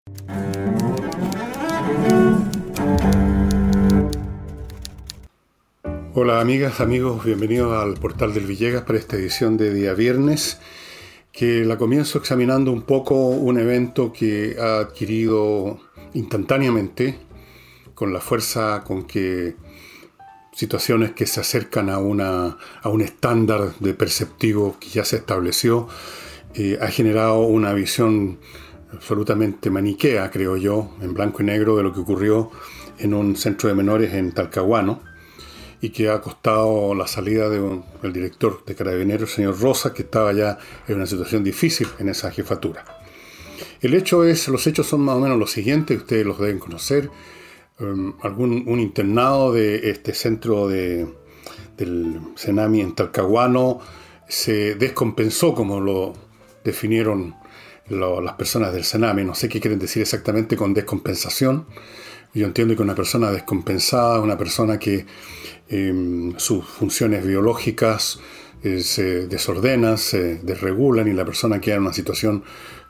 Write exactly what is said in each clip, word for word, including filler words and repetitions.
Hola amigas, amigos, bienvenidos al Portal del Villegas para esta edición de día viernes, que la comienzo examinando un poco un evento que ha adquirido instantáneamente, con la fuerza con que situaciones que se acercan a, una, a un estándar de perceptivo que ya se estableció, eh, ha generado una visión absolutamente maniquea, creo yo, en blanco y negro de lo que ocurrió en un centro de menores en Talcahuano, y que ha costado la salida del de director de Carabineros, el señor Rosa, que estaba ya en una situación difícil en esa jefatura. El hecho es, los hechos son más o menos los siguientes, ustedes los deben conocer. Um, algún, un internado de este centro de, del Senami en Talcahuano se descompensó, como lo definieron lo, las personas del Senami. No sé qué quieren decir exactamente con descompensación. Yo entiendo que una persona descompensada es una persona que eh, sus funciones biológicas eh, se desordenan, se desregulan y la persona queda en una situación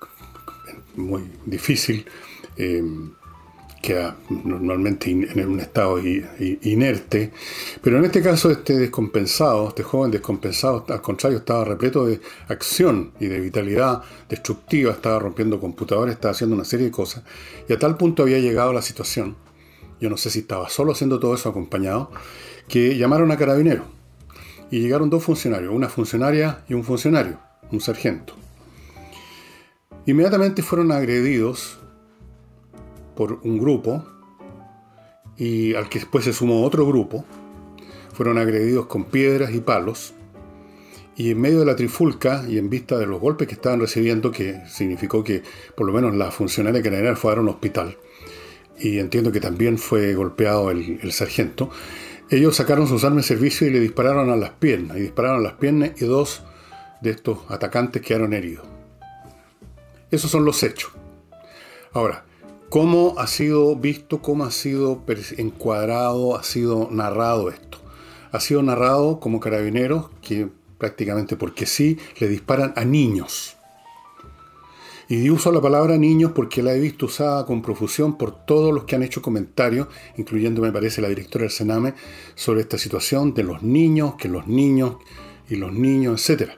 muy difícil, eh, queda normalmente in, en un estado i, i, inerte. Pero en este caso este descompensado, este joven descompensado, al contrario, estaba repleto de acción y de vitalidad destructiva, estaba rompiendo computadores, estaba haciendo una serie de cosas, y a tal punto había llegado la situación, yo no sé si estaba solo haciendo todo eso acompañado, que llamaron a Carabineros, y llegaron dos funcionarios, una funcionaria y un funcionario, un sargento. Inmediatamente fueron agredidos por un grupo, y al que después se sumó otro grupo. Fueron agredidos con piedras y palos, y en medio de la trifulca y en vista de los golpes que estaban recibiendo, que significó que por lo menos la funcionaria carabinera fue a dar a un hospital, y entiendo que también fue golpeado el, el sargento, ellos sacaron sus armas de servicio y le dispararon a las piernas, y dispararon a las piernas, y dos de estos atacantes quedaron heridos. Esos son los hechos. Ahora, ¿cómo ha sido visto, cómo ha sido encuadrado, ha sido narrado esto? Ha sido narrado como Carabineros que prácticamente porque sí le disparan a niños. Y uso la palabra niños porque la he visto usada con profusión por todos los que han hecho comentarios, incluyendo, me parece, la directora del Sename, sobre esta situación de los niños, que los niños y los niños, etcétera.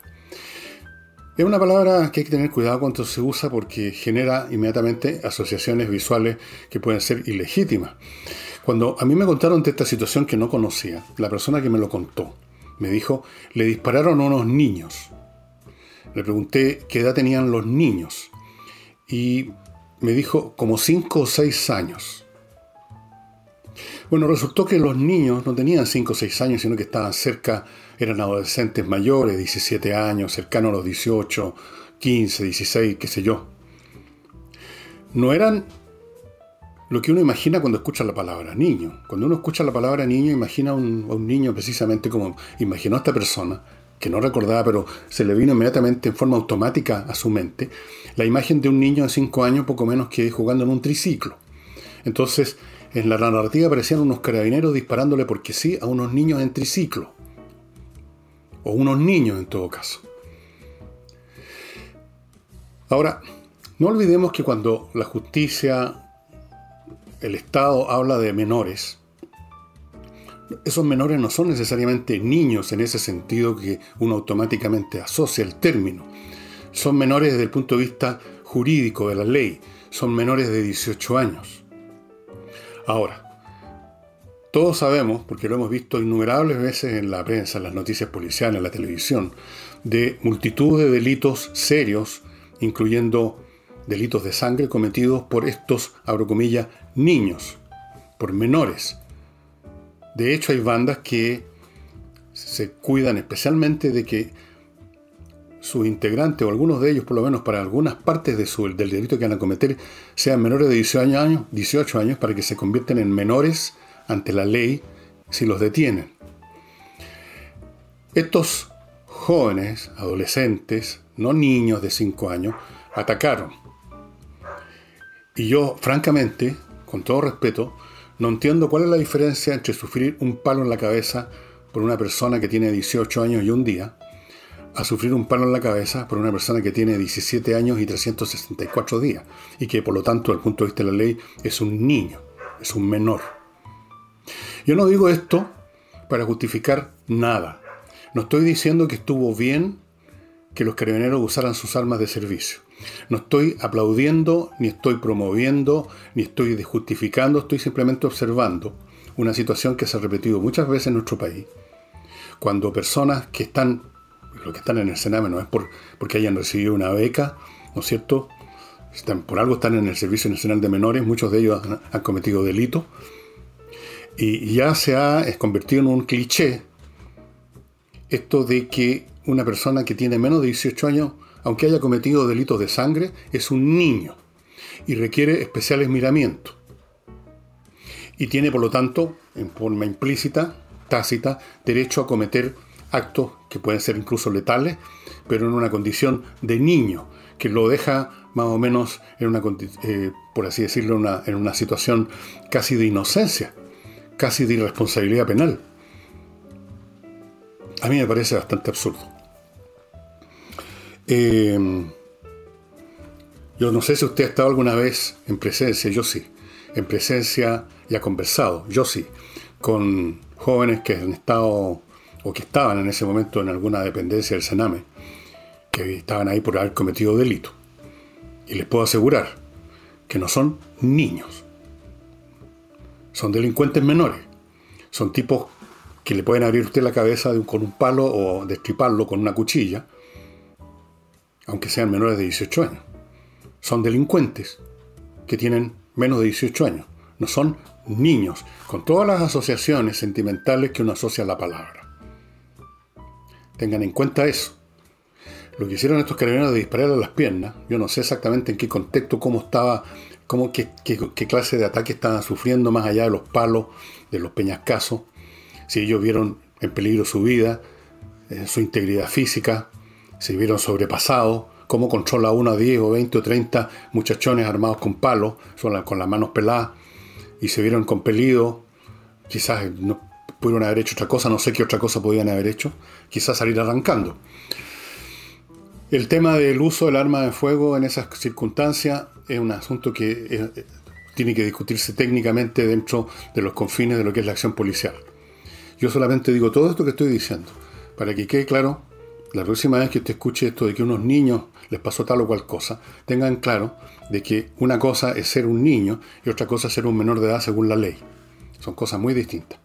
Es una palabra que hay que tener cuidado cuando se usa porque genera inmediatamente asociaciones visuales que pueden ser ilegítimas. Cuando a mí me contaron de esta situación que no conocía, la persona que me lo contó me dijo, le dispararon a unos niños. Le pregunté qué edad tenían los niños y me dijo como cinco o seis años. Bueno, resultó que los niños no tenían cinco o seis años, sino que estaban cerca, eran adolescentes mayores, diecisiete años, cercanos a los dieciocho, quince, dieciséis, qué sé yo. No eran lo que uno imagina cuando escucha la palabra niño. Cuando uno escucha la palabra niño, imagina a un, a un niño precisamente como imaginó esta persona, que no recordaba, pero se le vino inmediatamente en forma automática a su mente, la imagen de un niño de cinco años, poco menos que jugando en un triciclo. Entonces, en la narrativa aparecían unos carabineros disparándole porque sí a unos niños en triciclo. O unos niños en todo caso. Ahora, no olvidemos que cuando la justicia, el Estado habla de menores, esos menores no son necesariamente niños en ese sentido que uno automáticamente asocia el término. Son menores desde el punto de vista jurídico de la ley. Son menores de dieciocho años. Ahora, todos sabemos, porque lo hemos visto innumerables veces en la prensa, en las noticias policiales, en la televisión, de multitud de delitos serios, incluyendo delitos de sangre cometidos por estos, abro comillas, niños, por menores. De hecho, hay bandas que se cuidan especialmente de que sus integrantes, o algunos de ellos por lo menos para algunas partes de su, del delito que van a cometer, sean menores de dieciocho años, dieciocho años para que se conviertan en menores ante la ley si los detienen. Estos jóvenes, adolescentes, no niños de cinco años, atacaron. Y yo, francamente, con todo respeto, no entiendo cuál es la diferencia entre sufrir un palo en la cabeza por una persona que tiene dieciocho años y un día, a sufrir un palo en la cabeza por una persona que tiene diecisiete años y trescientos sesenta y cuatro días y que por lo tanto, desde el punto de vista de la ley, es un niño, es un menor. Yo no digo esto para justificar nada. No estoy diciendo que estuvo bien que los carabineros usaran sus armas de servicio. No estoy aplaudiendo, ni estoy promoviendo, ni estoy justificando, estoy simplemente observando una situación que se ha repetido muchas veces en nuestro país, cuando personas que están, los que están en el Sename no es por, porque hayan recibido una beca, ¿no es cierto? Están, por algo están en el Servicio Nacional de Menores, muchos de ellos han, han cometido delitos, y ya se ha convertido en un cliché esto de que una persona que tiene menos de dieciocho años, aunque haya cometido delitos de sangre, es un niño y requiere especiales miramientos. Y tiene, por lo tanto, en forma implícita, tácita, derecho a cometer actos que pueden ser incluso letales, pero en una condición de niño, que lo deja más o menos, en una, eh, por así decirlo, una, en una situación casi de inocencia, casi de irresponsabilidad penal. A mí me parece bastante absurdo. Eh, yo no sé si usted ha estado alguna vez en presencia, yo sí, en presencia y ha conversado, yo sí, con jóvenes que han estado o que estaban en ese momento en alguna dependencia del Sename, que estaban ahí por haber cometido delito. Y les puedo asegurar que no son niños, son delincuentes menores, son tipos que le pueden abrir usted la cabeza de un, con un palo o destriparlo con una cuchilla, aunque sean menores de dieciocho años. Son delincuentes que tienen menos de dieciocho años. No son niños, con todas las asociaciones sentimentales que uno asocia a la palabra. Tengan en cuenta eso. Lo que hicieron estos carabineros de dispararle a las piernas, yo no sé exactamente en qué contexto, cómo estaba, cómo, qué, qué, qué clase de ataque estaban sufriendo más allá de los palos, de los peñascazos, si ellos vieron en peligro su vida, eh, su integridad física, si vieron sobrepasados, cómo controla uno a diez o veinte o treinta muchachones armados con palos, con las manos peladas, y se vieron compelidos, quizás no pudieron haber hecho otra cosa, no sé qué otra cosa podían haber hecho, quizás salir arrancando. El tema del uso del arma de fuego en esas circunstancias es un asunto que es, tiene que discutirse técnicamente dentro de los confines de lo que es la acción policial. Yo solamente digo todo esto que estoy diciendo, para que quede claro, la próxima vez que usted escuche esto de que a unos niños les pasó tal o cual cosa, tengan claro de que una cosa es ser un niño y otra cosa es ser un menor de edad según la ley. Son cosas muy distintas.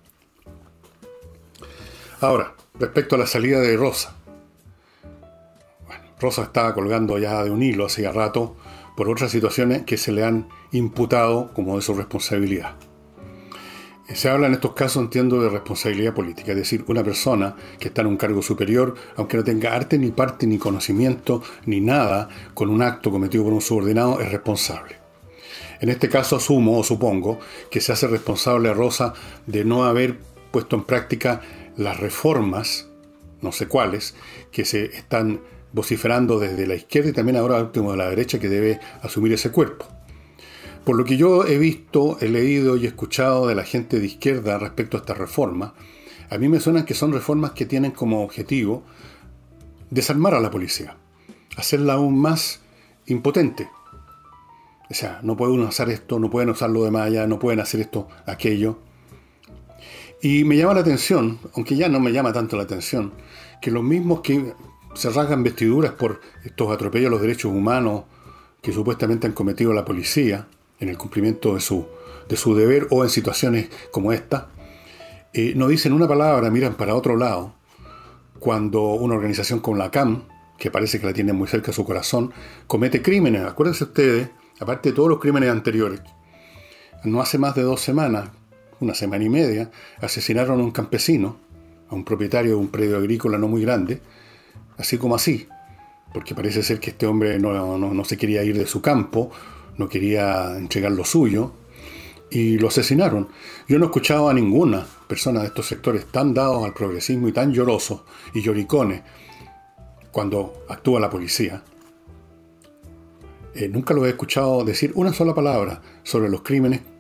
Ahora, respecto a la salida de Rosa. Bueno, Rosa estaba colgando ya de un hilo hacía rato por otras situaciones que se le han imputado como de su responsabilidad. Se habla en estos casos, entiendo, de responsabilidad política, es decir, una persona que está en un cargo superior, aunque no tenga arte ni parte ni conocimiento ni nada, con un acto cometido por un subordinado, es responsable. En este caso asumo o supongo que se hace responsable a Rosa de no haber puesto en práctica las reformas, no sé cuáles, que se están vociferando desde la izquierda y también ahora último de la derecha, que debe asumir ese cuerpo. Por lo que yo he visto, he leído y escuchado de la gente de izquierda respecto a esta reforma, a mí me suenan que son reformas que tienen como objetivo desarmar a la policía, hacerla aún más impotente. O sea, no pueden usar esto, no pueden usar lo de malla, no pueden hacer esto, aquello. Y me llama la atención, aunque ya no me llama tanto la atención, que los mismos que se rasgan vestiduras por estos atropellos a los derechos humanos que supuestamente han cometido la policía, en el cumplimiento de su, de su deber o en situaciones como esta, eh, no dicen una palabra, miran para otro lado, cuando una organización como la C A M, que parece que la tiene muy cerca de su corazón, comete crímenes. Acuérdense ustedes, aparte de todos los crímenes anteriores, no hace más de dos semanas, una semana y media, asesinaron a un campesino, a un propietario de un predio agrícola no muy grande, así como así, porque parece ser que este hombre no, no, no se quería ir de su campo, no quería entregar lo suyo, y lo asesinaron. Yo no he escuchado a ninguna persona de estos sectores tan dados al progresismo y tan llorosos y lloricones cuando actúa la policía. Eh, nunca lo he escuchado decir una sola palabra sobre los crímenes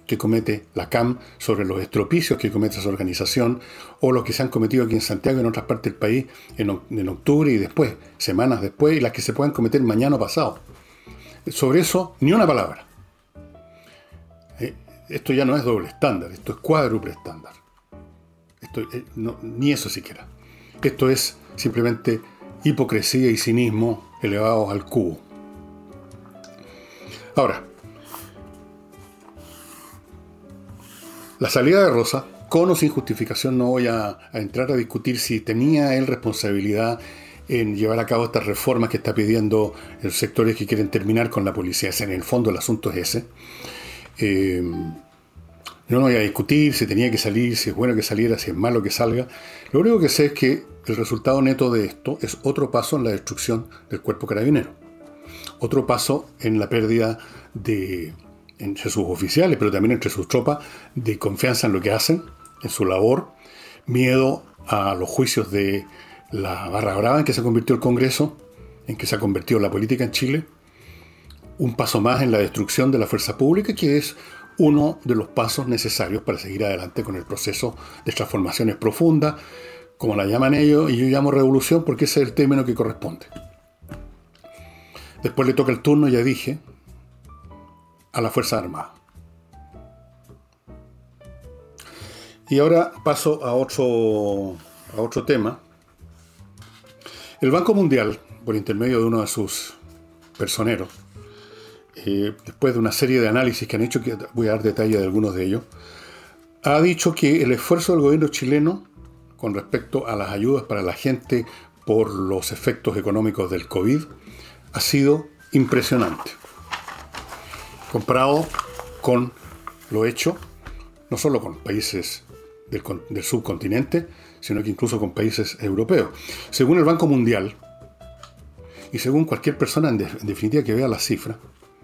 que comete la C A M, sobre los estropicios que comete esa organización, o los que se han cometido aquí en Santiago y en otras partes del país en, en octubre y después, semanas después, y las que se puedan cometer mañana o pasado. Sobre eso, ni una palabra. Eh, esto ya no es doble estándar, esto es cuádruple estándar. Esto, eh, no, ni eso siquiera. Esto es simplemente hipocresía y cinismo elevados al cubo. Ahora, la salida de Rosa, con o sin justificación, no voy a, a entrar a discutir si tenía él responsabilidad en llevar a cabo estas reformas que está pidiendo los sectores que quieren terminar con la policía. En el fondo el asunto es ese. Eh, no voy a discutir si tenía que salir, si es bueno que saliera, si es malo que salga. Lo único que sé es que el resultado neto de esto es otro paso en la destrucción del cuerpo carabinero. Otro paso en la pérdida de, entre sus oficiales, pero también entre sus tropas, de confianza en lo que hacen, en su labor, miedo a los juicios de la barra brava en que se convirtió el Congreso, en que se ha convertido la política en Chile. Un paso más en la destrucción de la fuerza pública, que es uno de los pasos necesarios para seguir adelante con el proceso de transformaciones profundas, como la llaman ellos, y yo llamo revolución porque ese es el término que corresponde. Después le toca el turno, ya dije, a la Fuerza Armada. Y ahora paso a otro, a otro tema. El Banco Mundial, por intermedio de uno de sus personeros, eh, después de una serie de análisis que han hecho, que voy a dar detalle de algunos de ellos, ha dicho que el esfuerzo del gobierno chileno con respecto a las ayudas para la gente por los efectos económicos del COVID ha sido impresionante, comparado con lo hecho no solo con países del, del subcontinente, sino que incluso con países europeos. Según el Banco Mundial, y según cualquier persona en, de, en definitiva que vea las cifras,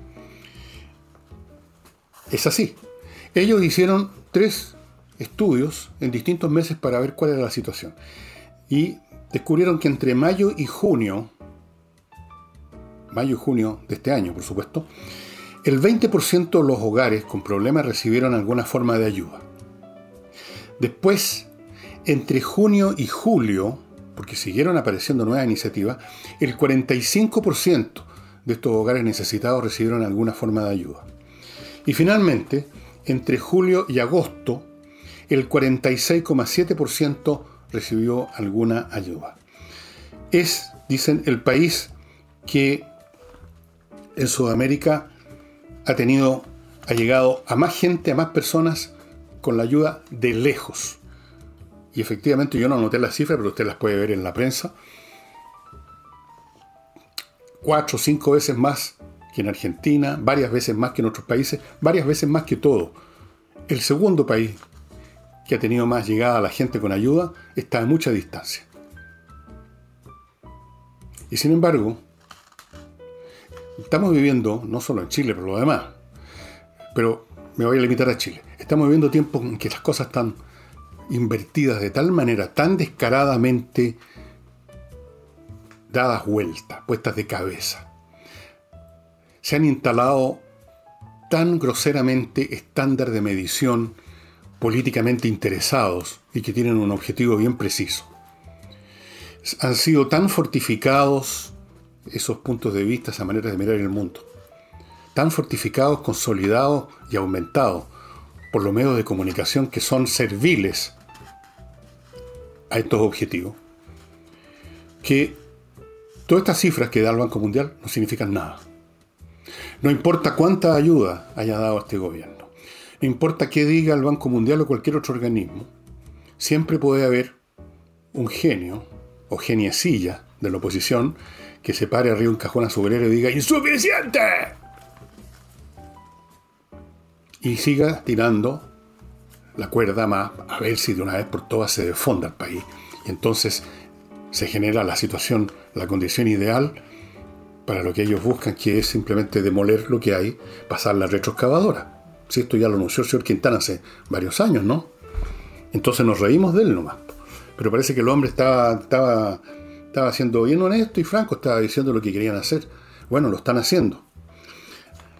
es así. Ellos hicieron tres estudios en distintos meses para ver cuál era la situación, y descubrieron que entre mayo y junio mayo y junio de este año, por supuesto, el veinte por ciento de los hogares con problemas recibieron alguna forma de ayuda. Después, entre junio y julio, porque siguieron apareciendo nuevas iniciativas, el cuarenta y cinco por ciento de estos hogares necesitados recibieron alguna forma de ayuda. Y finalmente, entre julio y agosto, el cuarenta y seis coma siete por ciento recibió alguna ayuda. Es, dicen, el país que en Sudamérica ha tenido, ha llegado a más gente, a más personas con la ayuda de lejos. Y efectivamente yo no anoté las cifras, pero usted las puede ver en la prensa. Cuatro o cinco veces más que en Argentina, varias veces más que en otros países, varias veces más que todo. El segundo país que ha tenido más llegada a la gente con ayuda está a mucha distancia. Y sin embargo, estamos viviendo, no solo en Chile, pero lo demás, pero me voy a limitar a Chile. Estamos viviendo tiempos en que las cosas están invertidas de tal manera, tan descaradamente dadas vueltas, puestas de cabeza. Se han instalado tan groseramente estándares de medición políticamente interesados y que tienen un objetivo bien preciso. Han sido tan fortificados esos puntos de vista, esa manera de mirar el mundo, tan fortificados, consolidados y aumentados por los medios de comunicación que son serviles a estos objetivos, que todas estas cifras que da el Banco Mundial no significan nada. No importa cuánta ayuda haya dado este gobierno, no importa qué diga el Banco Mundial o cualquier otro organismo, siempre puede haber un genio o geniecilla de la oposición que se pare arriba un cajón azucarero y diga ¡insuficiente! Y siga tirando la cuerda más a ver si de una vez por todas se desfonda el país. Y entonces se genera la situación, la condición ideal para lo que ellos buscan, que es simplemente demoler lo que hay, pasar la retroexcavadora. Si esto ya lo anunció el señor Quintana hace varios años, ¿no? Entonces nos reímos de él nomás. Pero parece que el hombre estaba, estaba, estaba siendo bien honesto y franco, estaba diciendo lo que querían hacer. Bueno, lo están haciendo.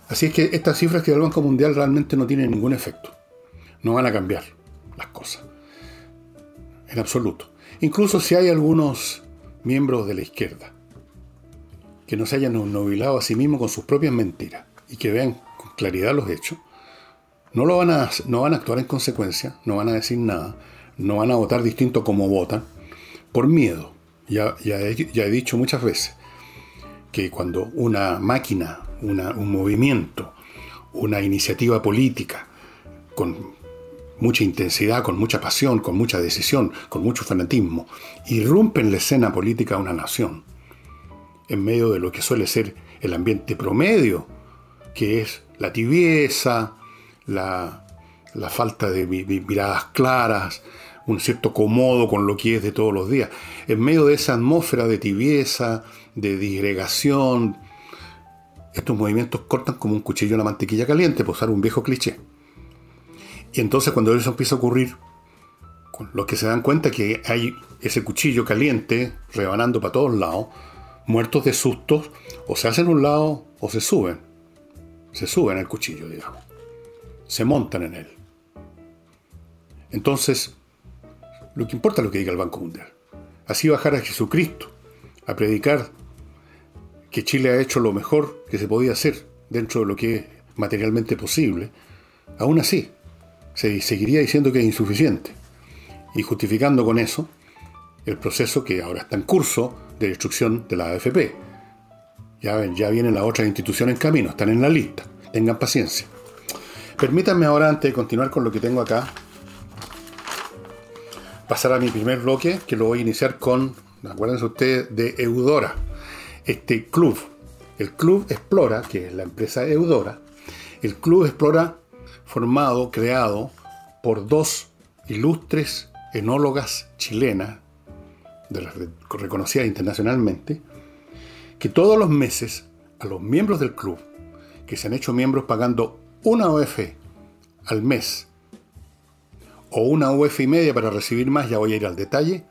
Así es que estas cifras que da el Banco Mundial realmente no tienen ningún efecto. No van a cambiar las cosas. En absoluto. Incluso si hay algunos miembros de la izquierda que no se hayan obnubilado a sí mismos con sus propias mentiras y que vean con claridad los hechos, no, lo van a, no van a actuar en consecuencia, no van a decir nada, no van a votar distinto como votan, por miedo. Ya, ya, he, ya he dicho muchas veces que cuando una máquina, una, un movimiento, una iniciativa política con mucha intensidad, con mucha pasión, con mucha decisión, con mucho fanatismo, irrumpe en la escena política de una nación, en medio de lo que suele ser el ambiente promedio, que es la tibieza, la, la falta de miradas claras, un cierto comodo con lo que es de todos los días. En medio de esa atmósfera de tibieza, de disgregación, estos movimientos cortan como un cuchillo en la mantequilla caliente, por usar un viejo cliché. Y entonces cuando eso empieza a ocurrir, los que se dan cuenta que hay ese cuchillo caliente rebanando para todos lados, muertos de sustos, o se hacen a un lado o se suben. Se suben al cuchillo, digamos. Se montan en él. Entonces, lo que importa es lo que diga el Banco Mundial. Así bajar a Jesucristo a predicar que Chile ha hecho lo mejor que se podía hacer dentro de lo que es materialmente posible, aún así se seguiría diciendo que es insuficiente y justificando con eso el proceso que ahora está en curso de destrucción de la A F P. Ya ven, ya vienen las otras instituciones en camino, están en la lista, tengan paciencia. Permítanme ahora, antes de continuar con lo que tengo acá, pasar a mi primer bloque, que lo voy a iniciar con, acuérdense ustedes, de Eudora, este club, el Club Explora, que es la empresa Eudora. El Club Explora, formado, creado por dos ilustres enólogas chilenas, de las reconocidas internacionalmente, que todos los meses a los miembros del club, que se han hecho miembros pagando una O F al mes, o una U F y media para recibir más, ya voy a ir al detalle,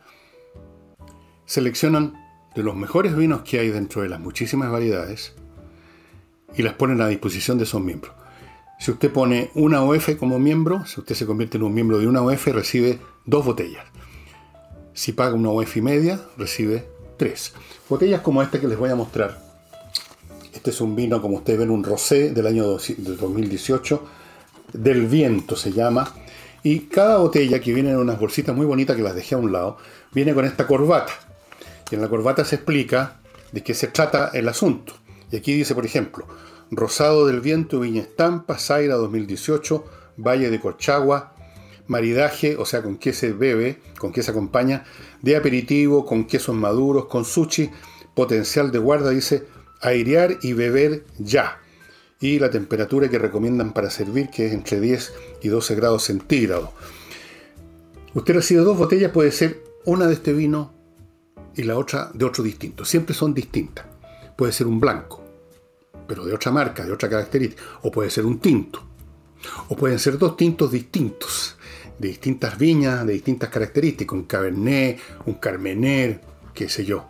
seleccionan de los mejores vinos que hay dentro de las muchísimas variedades y las ponen a disposición de esos miembros. Si usted pone una O F como miembro, si usted se convierte en un miembro de una O F, recibe dos botellas. Si paga una O F y media, recibe tres. Botellas como esta que les voy a mostrar. Este es un vino, como ustedes ven, un rosé del año dos mil dieciocho, Del Viento se llama. Y cada botella, que viene en unas bolsitas muy bonitas que las dejé a un lado, viene con esta corbata. Y en la corbata se explica de qué se trata el asunto. Y aquí dice, por ejemplo, Rosado del Viento, Viña Estampa, Zaira dos mil dieciocho, Valle de Colchagua, maridaje, o sea, con qué se bebe, con qué se acompaña, de aperitivo, con quesos maduros, con sushi, potencial de guarda, dice, airear y beber ya. Y la temperatura que recomiendan para servir, que es entre diez y doce grados centígrados. Usted recibe dos botellas, puede ser una de este vino y la otra de otro distinto. Siempre son distintas. Puede ser un blanco, pero de otra marca, de otra característica. O puede ser un tinto. O pueden ser dos tintos distintos, de distintas viñas, de distintas características. Un Cabernet, un Carmener, qué sé yo.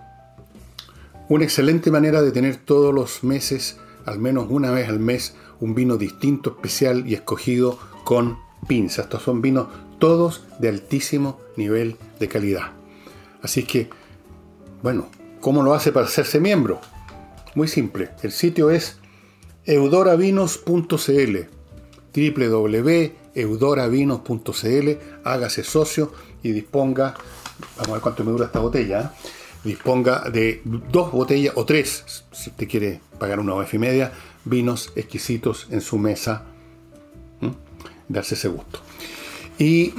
Una excelente manera de tener todos los meses, al menos una vez al mes, un vino distinto, especial y escogido con pinza. Estos son vinos todos de altísimo nivel de calidad. Así que, bueno, ¿cómo lo hace para hacerse miembro? Muy simple. El sitio es eudoravinos punto c l, doble u doble u doble u punto eudoravinos punto c l. Hágase socio y disponga, vamos a ver cuánto me dura esta botella, ¿eh? Disponga de dos botellas o tres, si usted quiere pagar una O F y media, vinos exquisitos en su mesa. ¿Mm? Darse ese gusto. Y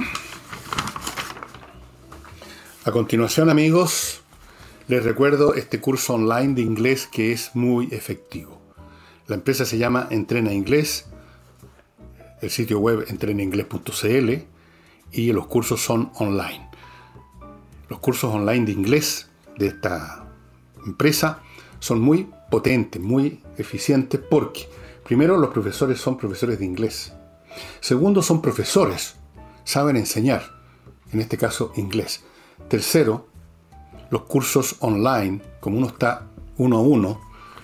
a continuación, amigos, les recuerdo este curso online de inglés que es muy efectivo. La empresa se llama Entrena Inglés, el sitio web entrena inglés punto c l y los cursos son online. Los cursos online de inglés de esta empresa son muy potentes, muy eficientes, porque primero, los profesores son profesores de inglés. Segundo, son profesores, saben enseñar, en este caso inglés. Tercero, los cursos online, como uno está uno a uno,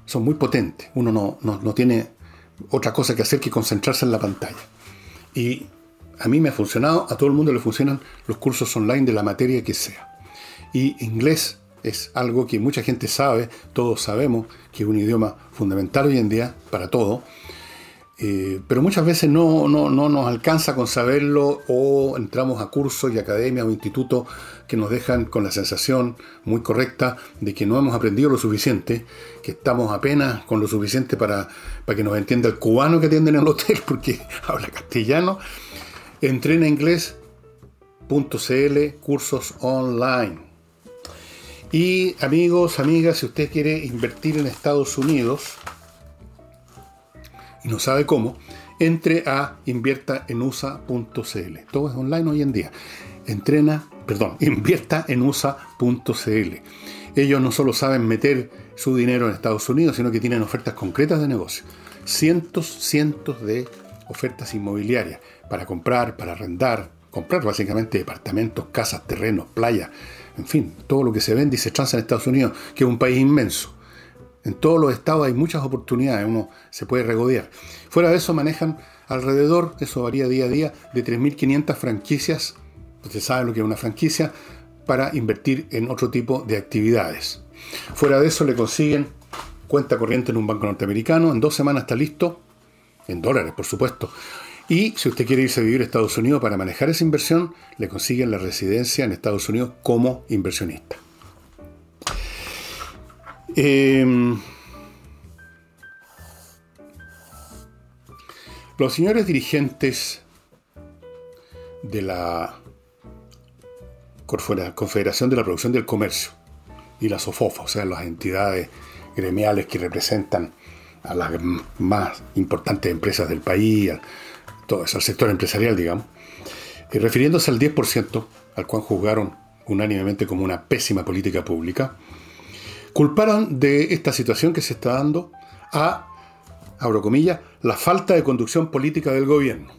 son muy potentes. Uno no, no, no tiene otra cosa que hacer que concentrarse en la pantalla. Y a mí me ha funcionado, a todo el mundo le funcionan los cursos online de la materia que sea. Y inglés es algo que mucha gente sabe, todos sabemos que es un idioma fundamental hoy en día para todo, eh, pero muchas veces no, no, no nos alcanza con saberlo, o entramos a cursos y academias o institutos que nos dejan con la sensación muy correcta de que no hemos aprendido lo suficiente, que estamos apenas con lo suficiente para, para que nos entienda el cubano que atiende en el hotel porque habla castellano. entrena inglés punto c l, cursos online. Y amigos, amigas, si usted quiere invertir en Estados Unidos y no sabe cómo, entre a invierta en u s a punto c l. Todo es online hoy en día. Entrena, perdón, invierta en u s a punto c l. Ellos no solo saben meter su dinero en Estados Unidos, sino que tienen ofertas concretas de negocio. Cientos, cientos de ofertas inmobiliarias para comprar, para arrendar, comprar básicamente departamentos, casas, terrenos, playas, en fin, todo lo que se vende y se transa en Estados Unidos, que es un país inmenso. En todos los estados hay muchas oportunidades, uno se puede regodear. Fuera de eso manejan alrededor, eso varía día a día, de tres mil quinientas franquicias, usted sabe lo que es una franquicia, para invertir en otro tipo de actividades. Fuera de eso le consiguen cuenta corriente en un banco norteamericano, en dos semanas está listo, en dólares por supuesto. Y si usted quiere irse a vivir a Estados Unidos para manejar esa inversión, le consiguen la residencia en Estados Unidos como inversionista. Eh, los señores dirigentes de la Confederación de la Producción del Comercio y la SOFOFA, o sea, las entidades gremiales que representan a las más importantes empresas del país, a todo eso, al sector empresarial, digamos, y refiriéndose al diez por ciento, al cual juzgaron unánimemente como una pésima política pública, culparon de esta situación que se está dando a, abro comillas, la falta de conducción política del gobierno.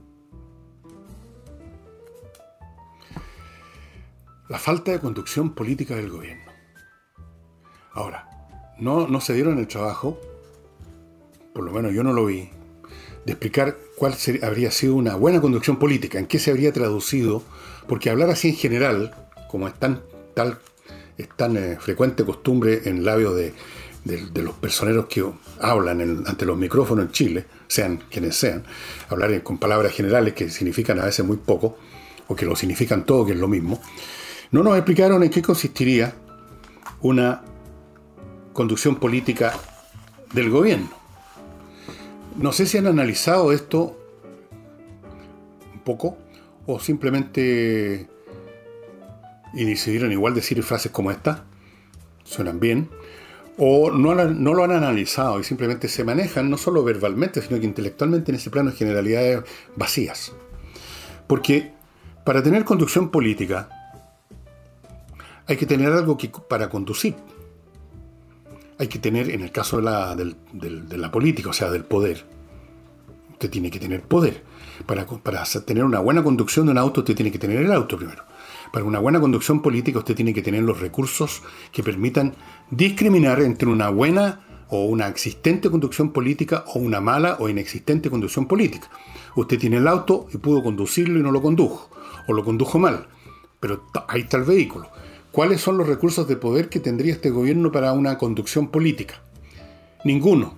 La falta de conducción política del gobierno. Ahora, no, no se dieron el trabajo, por lo menos yo no lo vi, de explicar cuál sería, habría sido una buena conducción política, en qué se habría traducido, porque hablar así en general, como es tan, tal, es tan eh, frecuente costumbre en labios de, de, de los personeros que hablan en, ante los micrófonos en Chile, sean quienes sean, hablar en, con palabras generales que significan a veces muy poco, o que lo significan todo, que es lo mismo, no nos explicaron en qué consistiría una conducción política del gobierno. No sé si han analizado esto un poco o simplemente y decidieron igual decir frases como esta, suenan bien, o no, no lo han analizado y simplemente se manejan no solo verbalmente, sino que intelectualmente en ese plano de generalidades vacías. Porque para tener conducción política hay que tener algo que, para conducir. Hay que tener, en el caso de la, del, del, de la política, o sea, del poder, usted tiene que tener poder. Para, para tener una buena conducción de un auto, usted tiene que tener el auto primero. Para una buena conducción política, usted tiene que tener los recursos que permitan discriminar entre una buena o una existente conducción política o una mala o inexistente conducción política. Usted tiene el auto y pudo conducirlo y no lo condujo, o lo condujo mal, pero ahí está el vehículo. ¿Cuáles son los recursos de poder que tendría este gobierno para una conducción política? Ninguno.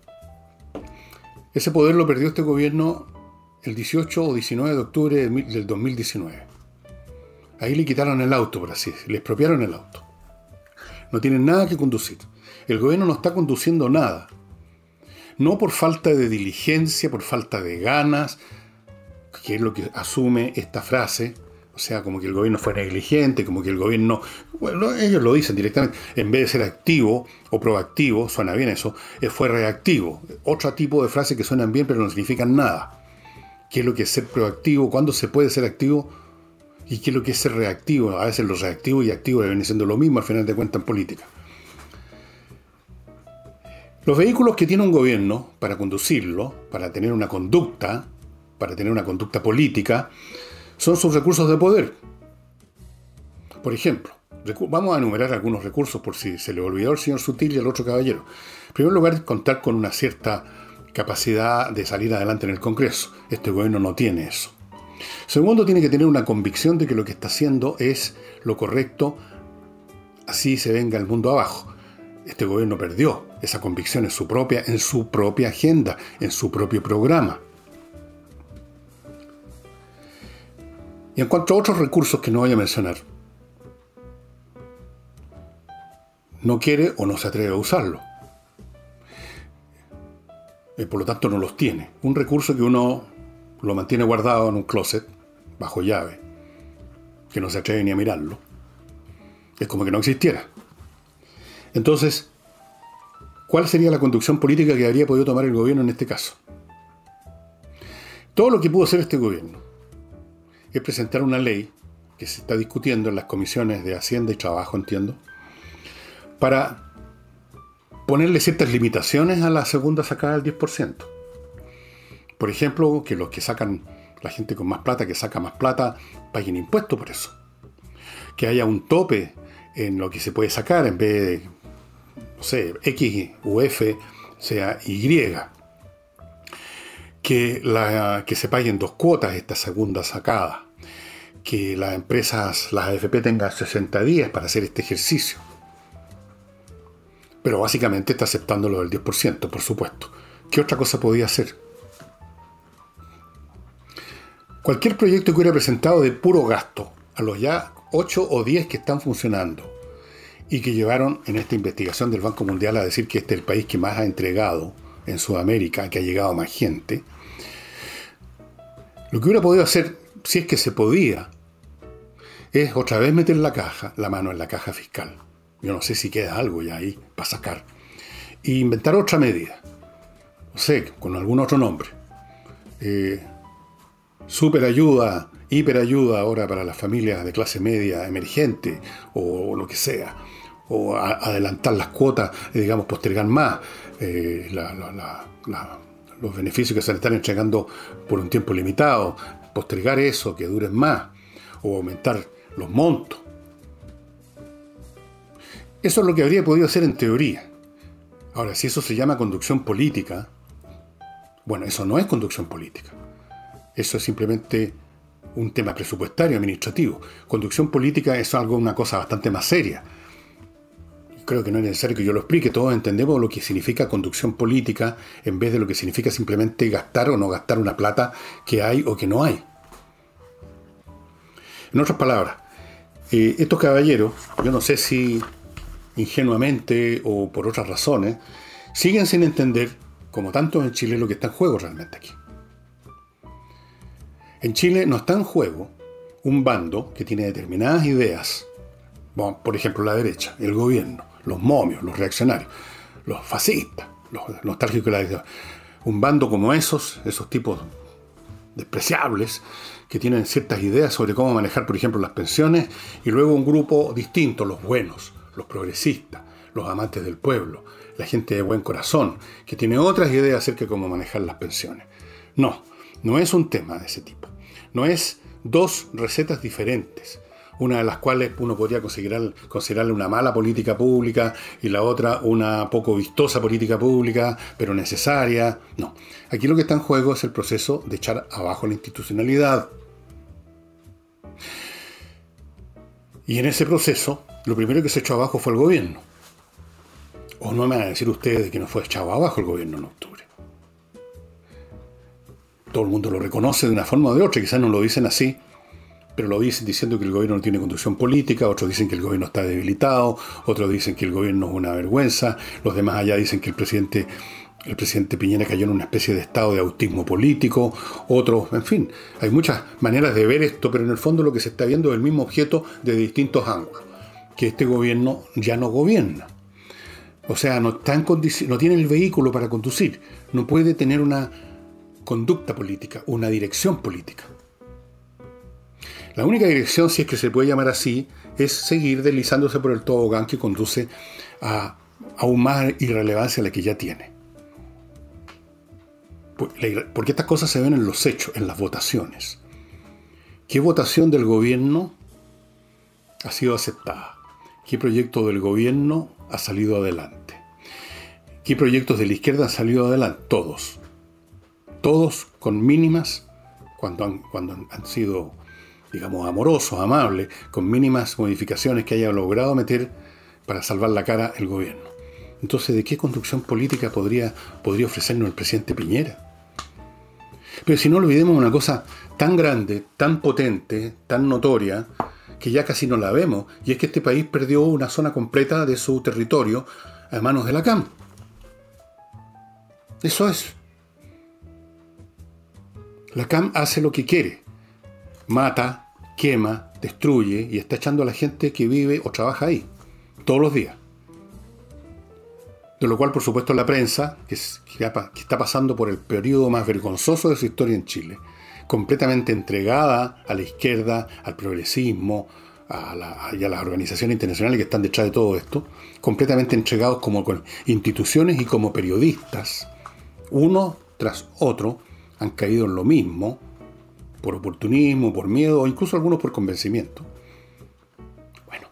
Ese poder lo perdió este gobierno el dieciocho o diecinueve de octubre del dos mil diecinueve. Ahí le quitaron el auto, por así decirlo, le expropiaron el auto. No tienen nada que conducir. El gobierno no está conduciendo nada. No por falta de diligencia, por falta de ganas, que es lo que asume esta frase. O sea, como que el gobierno fue negligente, como que el gobierno... Bueno, ellos lo dicen directamente. En vez de ser activo o proactivo, suena bien eso, fue reactivo. Otro tipo de frases que suenan bien pero no significan nada. ¿Qué es lo que es ser proactivo? ¿Cuándo se puede ser activo? ¿Y qué es lo que es ser reactivo? A veces los reactivos y activos vienen siendo lo mismo al final de cuentas en política. Los vehículos que tiene un gobierno para conducirlo, para tener una conducta, para tener una conducta política, son sus recursos de poder. Por ejemplo, Vamos a enumerar algunos recursos por si se le olvidó al señor Sutil y al otro caballero. En primer lugar, contar con una cierta capacidad de salir adelante en el Congreso. Este gobierno no tiene eso. Segundo, tiene que tener una convicción de que lo que está haciendo es lo correcto, así se venga el mundo abajo. Este gobierno perdió esa convicción en su propia, en su propia agenda, en su propio programa. Y en cuanto a otros recursos que no voy a mencionar, no quiere o no se atreve a usarlo. Y por lo tanto no los tiene. Un recurso que uno lo mantiene guardado en un closet, bajo llave, que no se atreve ni a mirarlo. Es como que no existiera. Entonces, ¿cuál sería la conducción política que habría podido tomar el gobierno en este caso? Todo lo que pudo hacer este gobierno es presentar una ley que se está discutiendo en las comisiones de Hacienda y Trabajo, entiendo, para ponerle ciertas limitaciones a la segunda sacada del diez por ciento. Por ejemplo, que los que sacan, la gente con más plata, que saca más plata, paguen impuestos por eso. Que haya un tope en lo que se puede sacar, en vez de, no sé, X u F, sea Y. Que, la, que se paguen dos cuotas esta segunda sacada. Que las empresas, las A F P tengan sesenta días para hacer este ejercicio. Pero básicamente está aceptando lo del diez por ciento, por supuesto. ¿Qué otra cosa podía hacer? Cualquier proyecto que hubiera presentado de puro gasto a los ya ocho o diez que están funcionando y que llevaron en esta investigación del Banco Mundial a decir que este es el país que más ha entregado en Sudamérica, que ha llegado más gente, lo que hubiera podido hacer, si es que se podía, es otra vez meter la caja, la mano en la caja fiscal. Yo no sé si queda algo ya ahí para sacar. E inventar otra medida. No sé, con algún otro nombre. Eh, super ayuda, hiper ayuda ahora para las familias de clase media emergente, o lo que sea. O a, adelantar las cuotas, eh, digamos, postergar más eh, la, la, la, la, los beneficios que se le están entregando por un tiempo limitado. Postergar eso, que duren más. O aumentar los montos. Eso es lo que habría podido hacer en teoría. Ahora, si eso se llama conducción política, bueno, eso no es conducción política. Eso es simplemente un tema presupuestario, administrativo. Conducción política es algo, una cosa bastante más seria. Creo que no es necesario que yo lo explique. Todos entendemos lo que significa conducción política en vez de lo que significa simplemente gastar o no gastar una plata que hay o que no hay. En otras palabras, eh, estos caballeros, yo no sé si ingenuamente o por otras razones, siguen sin entender, como tantos en Chile, lo que está en juego realmente aquí. En Chile no está en juego un bando que tiene determinadas ideas, bueno, por ejemplo la derecha, el gobierno, los momios, los reaccionarios, los fascistas, los nostálgicos de la idea. Un bando como esos, esos tipos despreciables, que tienen ciertas ideas sobre cómo manejar, por ejemplo, las pensiones, y luego un grupo distinto, los buenos, los progresistas, los amantes del pueblo, la gente de buen corazón, que tiene otras ideas acerca de cómo manejar las pensiones. No, no es un tema de ese tipo. No es dos recetas diferentes, una de las cuales uno podría considerar, considerarle una mala política pública y la otra una poco vistosa política pública, pero necesaria. No, aquí lo que está en juego es el proceso de echar abajo la institucionalidad. Y en ese proceso, lo primero que se echó abajo fue el gobierno. ¿O no me van a decir ustedes que no fue echado abajo el gobierno en octubre? Todo el mundo lo reconoce de una forma o de otra, quizás no lo dicen así, pero lo dicen diciendo que el gobierno no tiene conducción política, otros dicen que el gobierno está debilitado, otros dicen que el gobierno es una vergüenza, los demás allá dicen que el presidente, el presidente Piñera cayó en una especie de estado de autismo político, otros, en fin, hay muchas maneras de ver esto, pero en el fondo lo que se está viendo es el mismo objeto de distintos ángulos, que este gobierno ya no gobierna. O sea, no, está en condici- no tiene el vehículo para conducir, no puede tener una conducta política, una dirección política. La única dirección, si es que se puede llamar así, es seguir deslizándose por el tobogán que conduce a aún más irrelevancia a la que ya tiene. Porque estas cosas se ven en los hechos, en las votaciones. ¿Qué votación del gobierno ha sido aceptada? ¿Qué proyecto del gobierno ha salido adelante? ¿Qué proyectos de la izquierda han salido adelante? Todos. Todos con mínimas, cuando han, cuando han sido, digamos, amorosos, amables, con mínimas modificaciones que haya logrado meter para salvar la cara el gobierno. Entonces, ¿de qué construcción política podría, podría ofrecernos el presidente Piñera? Pero si no olvidemos una cosa tan grande, tan potente, tan notoria, que ya casi no la vemos, y es que este país perdió una zona completa de su territorio a manos de la C A M. Eso es. La C A M hace lo que quiere. Mata, quema, destruye y está echando a la gente que vive o trabaja ahí, todos los días. De lo cual, por supuesto, la prensa, que, es, que está pasando por el periodo más vergonzoso de su historia en Chile, completamente entregada a la izquierda, al progresismo, a la, y a las organizaciones internacionales que están detrás de todo esto, completamente entregados como con instituciones y como periodistas, uno tras otro, han caído en lo mismo, por oportunismo, por miedo, o incluso algunos por convencimiento. Bueno,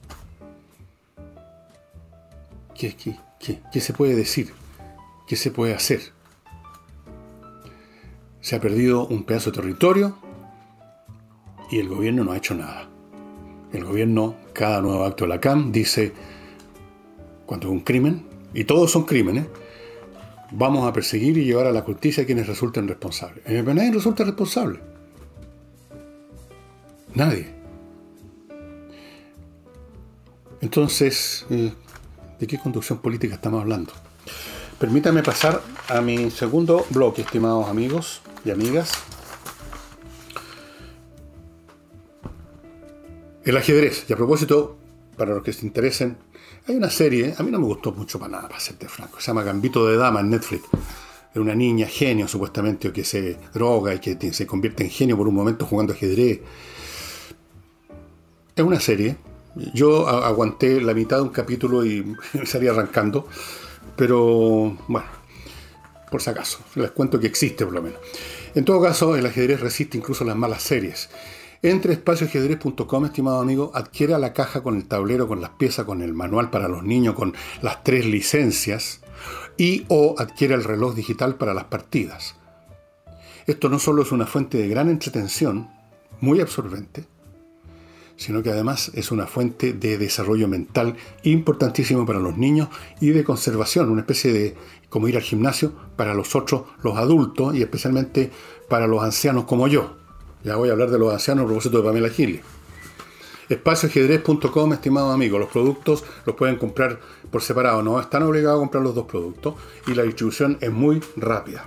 ¿qué, qué, qué, qué se puede decir? ¿Qué se puede hacer? Se ha perdido un pedazo de territorio y el gobierno no ha hecho nada. El gobierno, cada nuevo acto de la C A M, dice, cuando es un crimen, y todos son crímenes, vamos a perseguir y llevar a la justicia a quienes resulten responsables. Pero nadie resulta responsable. Nadie. Entonces, ¿de qué conducción política estamos hablando? Permítame pasar a mi segundo bloque, estimados amigos y amigas. El ajedrez. Y a propósito, para los que se interesen, hay una serie, a mí no me gustó mucho para nada, para serte franco, se llama Gambito de Dama en Netflix, de una niña genio supuestamente, que se droga y que se convierte en genio por un momento jugando ajedrez. Es una serie, yo aguanté la mitad de un capítulo y me salí arrancando, pero bueno, por si acaso, les cuento que existe por lo menos. En todo caso, el ajedrez resiste incluso las malas series. Entre espacio ajedrez punto com, estimado amigo, adquiera la caja con el tablero, con las piezas, con el manual para los niños, con las tres licencias, y o adquiera el reloj digital para las partidas. Esto no solo es una fuente de gran entretención, muy absorbente, sino que además es una fuente de desarrollo mental importantísimo para los niños y de conservación, una especie de, como ir al gimnasio, para los otros, los adultos, y especialmente para los ancianos como yo. Ya voy a hablar de los ancianos a propósito de Pamela Giles. espacio ajedrez punto com, estimados amigos. Los productos los pueden comprar por separado. No están obligados a comprar los dos productos. Y la distribución es muy rápida.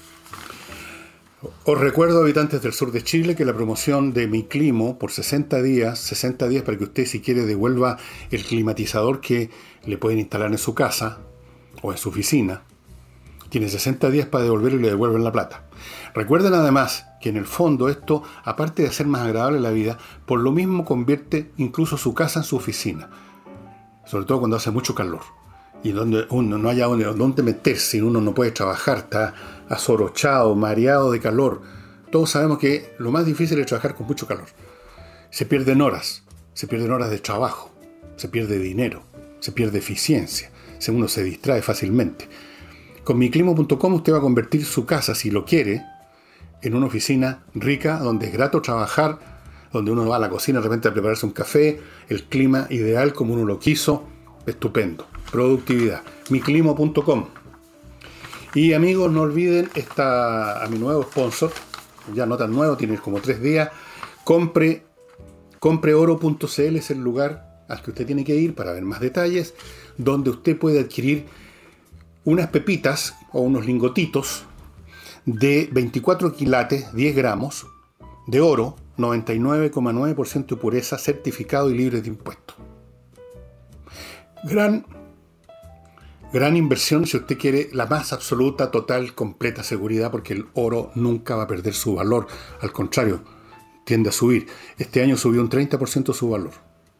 Os recuerdo, habitantes del sur de Chile, que la promoción de Mi Climo por sesenta días, sesenta días para que usted, si quiere, devuelva el climatizador que le pueden instalar en su casa o en su oficina. Tiene sesenta días para devolverlo y le devuelven la plata. Recuerden además que en el fondo esto, aparte de hacer más agradable la vida, por lo mismo convierte incluso su casa en su oficina. Sobre todo cuando hace mucho calor. Y donde uno no haya donde meterse, y uno no puede trabajar, está azorochado, mareado de calor. Todos sabemos que lo más difícil es trabajar con mucho calor. Se pierden horas, se pierden horas de trabajo, se pierde dinero, se pierde eficiencia, uno se distrae fácilmente. Con mi climo punto com usted va a convertir su casa, si lo quiere, en una oficina rica, donde es grato trabajar, donde uno va a la cocina de repente a prepararse un café, el clima ideal como uno lo quiso, estupendo. Productividad. mi climo punto com. Y amigos, no olviden esta, a mi nuevo sponsor, ya no tan nuevo, tiene como tres días, compre, compreoro punto cl es el lugar al que usted tiene que ir para ver más detalles, donde usted puede adquirir unas pepitas o unos lingotitos de veinticuatro quilates, diez gramos, de oro, noventa y nueve coma nueve por ciento de pureza, certificado y libre de impuestos. Gran, gran inversión si usted quiere la más absoluta, total, completa seguridad, porque el oro nunca va a perder su valor. Al contrario, tiende a subir. Este año subió un treinta por ciento su valor.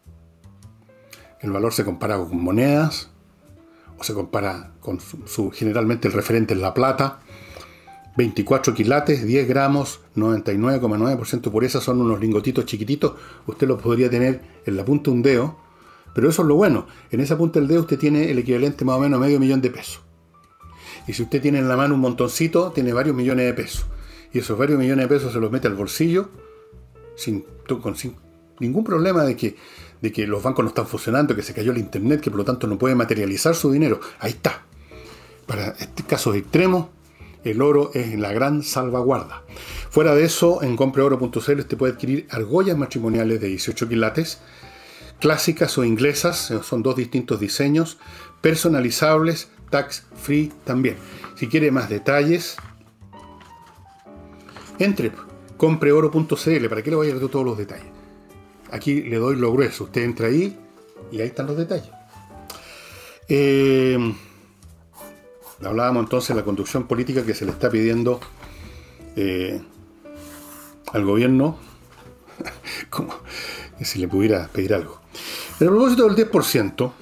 El valor se compara con monedas, o se compara con su, su generalmente el referente es la plata. veinticuatro quilates, diez gramos, noventa y nueve coma nueve por ciento de pureza, son unos lingotitos chiquititos. Usted los podría tener en la punta de un dedo, Pero eso es lo bueno. En esa punta del dedo usted tiene el equivalente más o menos a medio millón de pesos. Y si usted tiene en la mano un montoncito, tiene varios millones de pesos. Y esos varios millones de pesos se los mete al bolsillo sin, con, sin ningún problema de que, de que los bancos no están funcionando, que se cayó el internet, que por lo tanto no puede materializar su dinero. Ahí está. Para este casos extremos, el oro es la gran salvaguarda. Fuera de eso, en compre oro punto c l usted puede adquirir argollas matrimoniales de dieciocho quilates, clásicas o inglesas, son dos distintos diseños, personalizables, tax free también. Si quiere más detalles, entre compre oro punto c l. ¿Para qué le voy a dar todos los detalles? Aquí le doy lo grueso. Usted entra ahí y ahí están los detalles. Eh, hablábamos entonces de la conducción política que se le está pidiendo eh, al gobierno, como si le pudiera pedir algo. En el propósito del diez por ciento,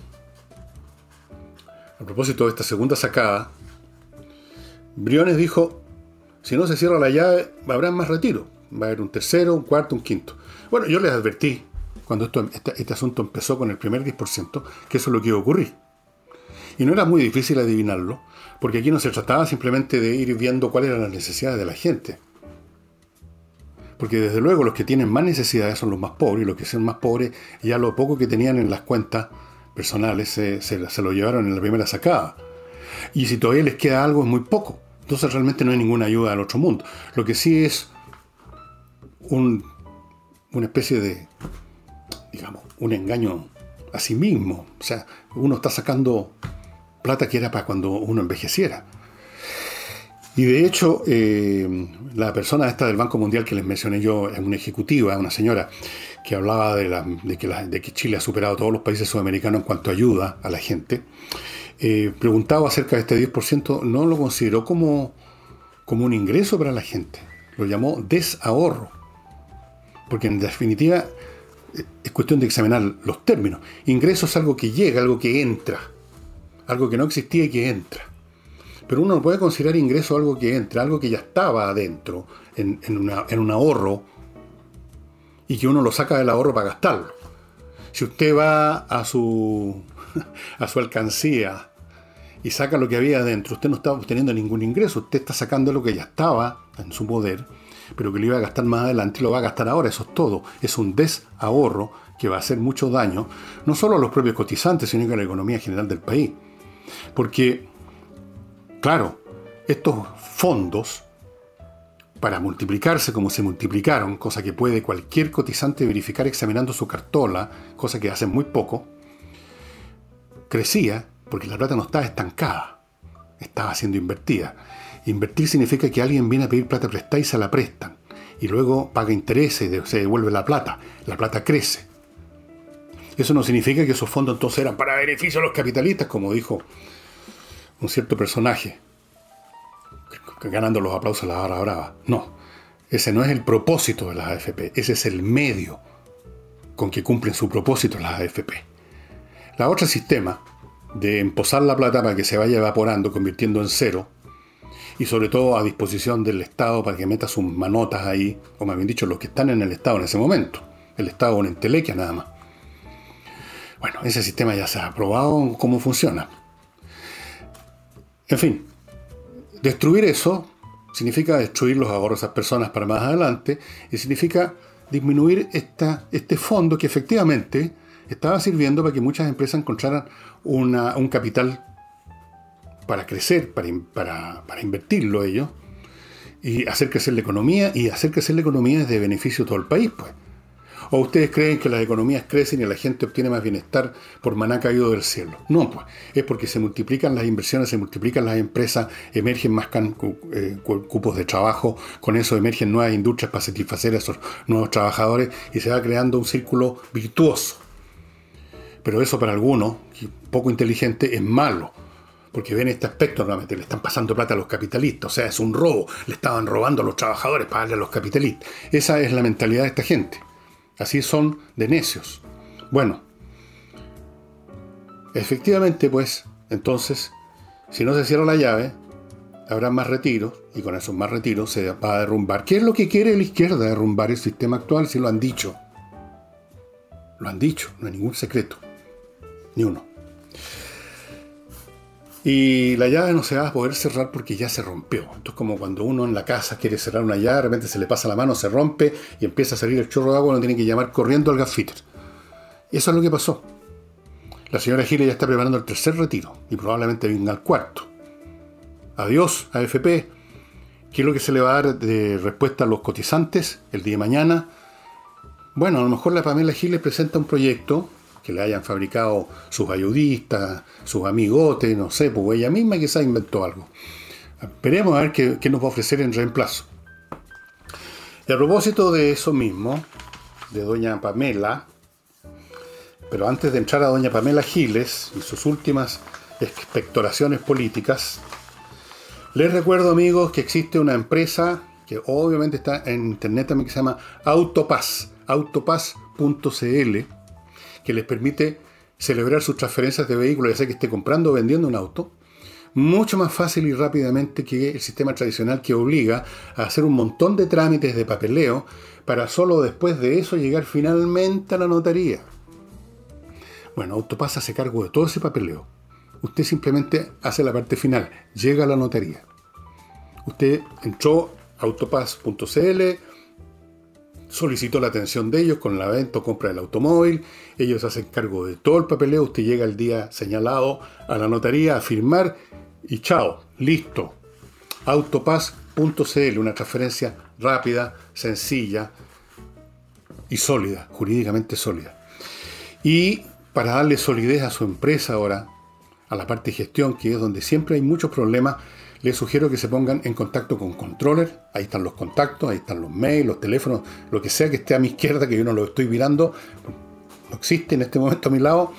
a propósito de esta segunda sacada, Briones dijo: si no se cierra la llave, habrá más retiro. Va a haber un tercero, un cuarto, un quinto. Bueno, yo les advertí, cuando esto, este, este asunto empezó con el primer diez por ciento, que eso es lo que iba a ocurrir. Y no era muy difícil adivinarlo, porque aquí no se trataba simplemente de ir viendo cuáles eran las necesidades de la gente. Porque desde luego los que tienen más necesidades son los más pobres, y los que son más pobres, ya lo poco que tenían en las cuentas personales se, se, se lo llevaron en la primera sacada. Y si todavía les queda algo, es muy poco. Entonces realmente no hay ninguna ayuda al otro mundo. Lo que sí es un, una especie de, digamos, un engaño a sí mismo. O sea, uno está sacando plata que era para cuando uno envejeciera. Y de hecho, eh, la persona esta del Banco Mundial que les mencioné yo, es una ejecutiva, una señora, que hablaba de, la, de, que la, de que Chile ha superado a todos los países sudamericanos en cuanto a ayuda a la gente. Eh, preguntaba acerca de este diez por ciento, no lo consideró como, como un ingreso para la gente. Lo llamó desahorro. Porque en definitiva es cuestión de examinar los términos. Ingreso es algo que llega, algo que entra. Algo que no existía y que entra. Pero uno no puede considerar ingreso algo que entra, algo que ya estaba adentro, en, en, una, en un ahorro, y que uno lo saca del ahorro para gastarlo. Si usted va a su, a su alcancía y saca lo que había adentro, usted no está obteniendo ningún ingreso, usted está sacando lo que ya estaba en su poder, pero que lo iba a gastar más adelante y lo va a gastar ahora. Eso es todo. Es un desahorro que va a hacer mucho daño, no solo a los propios cotizantes, sino que a la economía general del país. Porque, claro, estos fondos, para multiplicarse como se multiplicaron, cosa que puede cualquier cotizante verificar examinando su cartola, cosa que hacen muy poco, crecía porque la plata no estaba estancada, estaba siendo invertida. Invertir significa que alguien viene a pedir plata prestada y se la prestan, y luego paga intereses y se devuelve la plata. La plata crece. Eso no significa que esos fondos entonces eran para beneficio de los capitalistas, como dijo un cierto personaje, ganando los aplausos a la hora brava. No, ese no es el propósito de las A F P, ese es el medio con que cumplen su propósito las A F P. La otra sistema de emposar la plata para que se vaya evaporando, convirtiendo en cero, y sobre todo a disposición del Estado para que meta sus manotas ahí, o más bien dicho, los que están en el Estado en ese momento, el Estado con entelequia nada más. Bueno, ese sistema ya se ha probado cómo funciona. En fin, destruir eso significa destruir los ahorros de esas personas para más adelante, y significa disminuir esta, este fondo que efectivamente estaba sirviendo para que muchas empresas encontraran una, un capital para crecer, para, para, para invertirlo ellos, y hacer crecer la economía, y hacer crecer la economía es de beneficio a todo el país, pues. ¿O ustedes creen que las economías crecen y la gente obtiene más bienestar por maná caído del cielo? No, pues. Es porque se multiplican las inversiones, se multiplican las empresas, emergen más can, eh, cupos de trabajo, con eso emergen nuevas industrias para satisfacer a esos nuevos trabajadores, y se va creando un círculo virtuoso. Pero eso para algunos, poco inteligentes, es malo. Porque ven este aspecto, nuevamente, le están pasando plata a los capitalistas, o sea, es un robo, le estaban robando a los trabajadores para darle a los capitalistas. Esa es la mentalidad de esta gente. Así son de necios. Bueno, efectivamente, pues, entonces, si no se cierra la llave, habrá más retiros, y con esos más retiros se va a derrumbar. ¿Qué es lo que quiere la izquierda? Derrumbar el sistema actual, si lo han dicho. Lo han dicho, no hay ningún secreto. ni uno. Y la llave no se va a poder cerrar porque ya se rompió. Esto es como cuando uno en la casa quiere cerrar una llave, de repente se le pasa la mano, se rompe y empieza a salir el chorro de agua, uno tiene que llamar corriendo al gasfitter. Y eso es lo que pasó. La señora Giles ya está preparando el tercer retiro y probablemente venga al cuarto. Adiós, A F P. ¿Qué es lo que se le va a dar de respuesta a los cotizantes el día de mañana? Bueno, a lo mejor la Pamela Giles presenta un proyecto que le hayan fabricado sus ayudistas, sus amigotes, no sé, pues ella misma quizás inventó algo. Esperemos a ver qué, qué nos va a ofrecer en reemplazo. Y a propósito de eso mismo, de doña Pamela, pero antes de entrar a doña Pamela Giles y sus últimas expectoraciones políticas, les recuerdo, amigos, que existe una empresa que obviamente está en internet también, que se llama Autopass, autopass punto c l, que les permite celebrar sus transferencias de vehículos, ya sea que esté comprando o vendiendo un auto, mucho más fácil y rápidamente que el sistema tradicional, que obliga a hacer un montón de trámites de papeleo para solo después de eso llegar finalmente a la notaría. Bueno, Autopass hace cargo de todo ese papeleo. Usted simplemente hace la parte final, llega a la notaría. Usted entró a autopass punto c l, solicitó la atención de ellos con la venta o compra del automóvil, ellos hacen cargo de todo el papeleo, usted llega el día señalado a la notaría a firmar y chao, listo. autopass punto c l, una transferencia rápida, sencilla y sólida, jurídicamente sólida. Y para darle solidez a su empresa ahora, a la parte de gestión, que es donde siempre hay muchos problemas, les sugiero que se pongan en contacto con Controller. Ahí están los contactos, ahí están los mails, los teléfonos, lo que sea que esté a mi izquierda, que yo no lo estoy mirando, no existe en este momento a mi lado.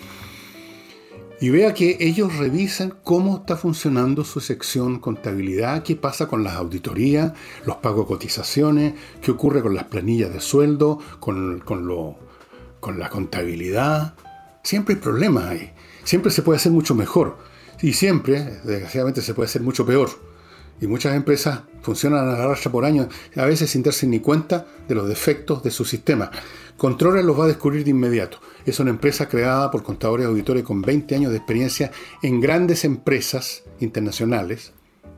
Y vea que ellos revisen cómo está funcionando su sección contabilidad, qué pasa con las auditorías, los pagos de cotizaciones, qué ocurre con las planillas de sueldo, con, con, lo, con la contabilidad. Siempre hay problemas ahí. Siempre se puede hacer mucho mejor. Y siempre, desgraciadamente, se puede hacer mucho peor. Y muchas empresas funcionan a la racha por años, a veces sin darse ni cuenta de los defectos de su sistema. Controller los va a descubrir de inmediato. Es una empresa creada por contadores y auditores con veinte años de experiencia en grandes empresas internacionales